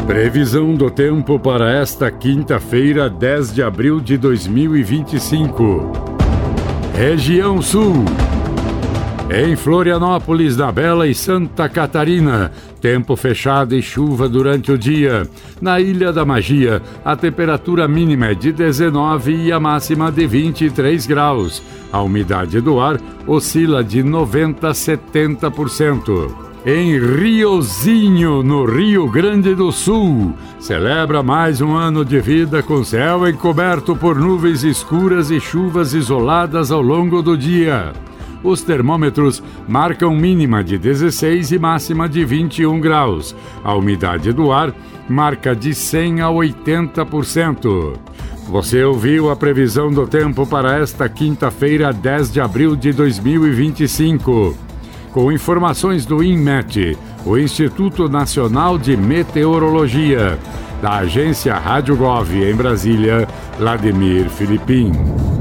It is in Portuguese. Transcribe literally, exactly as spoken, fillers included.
Previsão do tempo para esta quinta-feira, dez de abril de dois mil e vinte e cinco. Região Sul. Em Florianópolis, na Bela e Santa Catarina, tempo fechado e chuva durante o dia. Na Ilha da Magia, a temperatura mínima é de dezenove e a máxima de vinte e três graus. A umidade do ar oscila de noventa a setenta por cento. Em Riozinho, no Rio Grande do Sul, celebra mais um ano de vida com céu encoberto por nuvens escuras e chuvas isoladas ao longo do dia. Os termômetros marcam mínima de dezesseis e máxima de vinte e um graus. A umidade do ar marca de cem a oitenta por cento. Você ouviu a previsão do tempo para esta quinta-feira, dez de abril de dois mil e vinte e cinco. Com informações do INMET, o Instituto Nacional de Meteorologia, da agência Rádio Gov em Brasília, Vladimir Filipim.